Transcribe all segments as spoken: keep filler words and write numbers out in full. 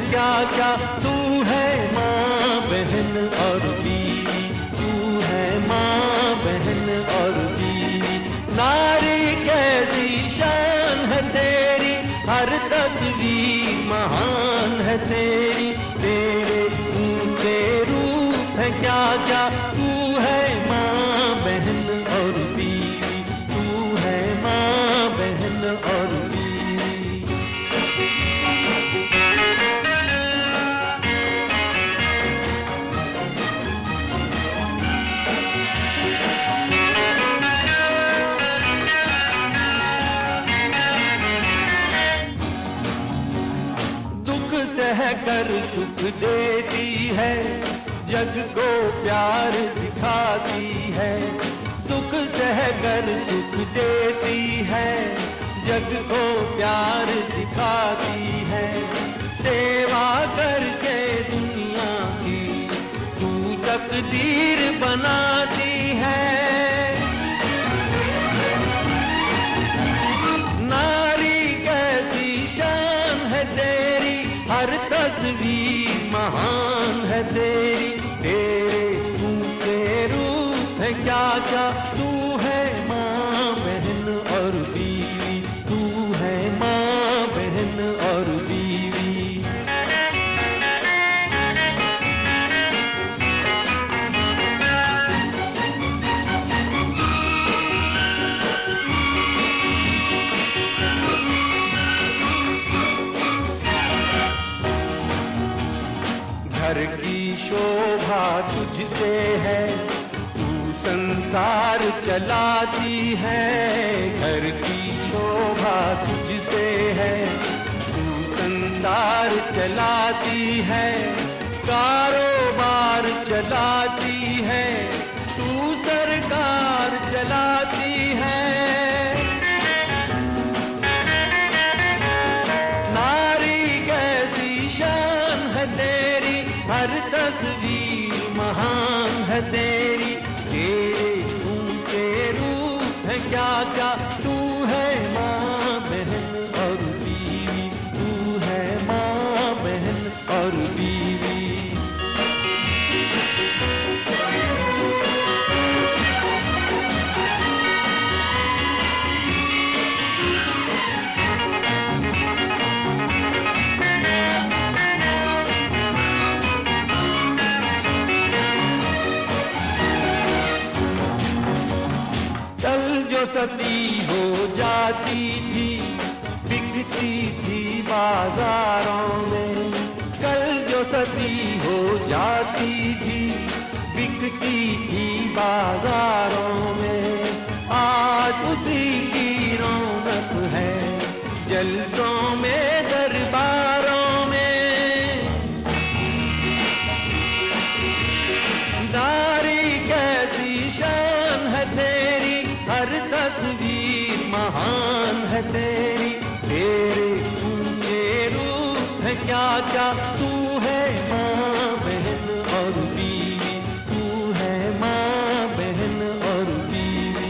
क्या क्या तू है माँ बहन और बीवी, तू है माँ बहन और बीवी। नारी कैसी शान है तेरी, हर तस्वीर महान है तेरी, तेरे ऊंचे रूप है क्या क्या तू है माँ बहन और बीवी, तू है माँ बहन और बीवी। सह कर सुख देती है, जग को प्यार सिखाती है। दुख सह कर सुख देती है, जग को प्यार सिखाती है। सेवा करके दुनिया की तू तकदीर बनाती है। नारी कैसी शान है तेरी, हर तस्वीर महान है तेरी, तेरे ऊंचे रूप है क्या क्या तू है माँ बहन और बीवी, तू है माँ बहन और बीवी। घर की शोभा तुझसे है, तू संसार चलाती है। घर की शोभा तुझसे है, तू संसार चलाती है। कारोबार चलाती है, तू सरकार चलाती है। नारी कैसी शान है तेरी, हर तस्वीर महान है तेरी, तेरे ऊंचे रूप है क्या क्या तू है माँ बहन और बीवी, तू है माँ बहन और बीवी। सती हो जाती थी, बिकती थी बाजारों में। कल जो सती हो जाती थी, बिकती थी बाजारों में। आज उसी की रौनक है जलसों में, दरबारों में। नारी कैसी शान है तेरी, हर तस्वीर महान है तेरी, तेरे ऊंचे रूप है क्या क्या तू है माँ बहन और बीवी, तू है माँ बहन और बीवी।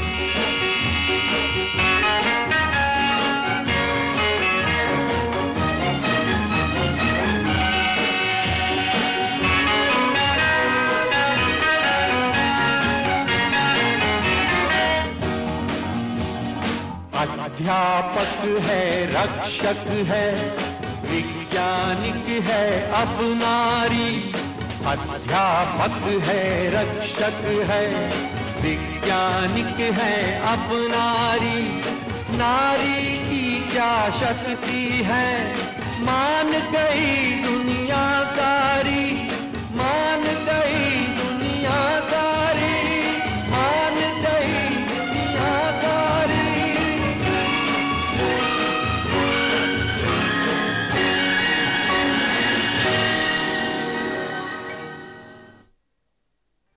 अध्यापक है, रक्षक है, वैज्ञानिक है अब नारी। अध्यापक है, रक्षक है, वैज्ञानिक है अब नारी। नारी की क्या शक्ति है, मान गई दुनिया सारी।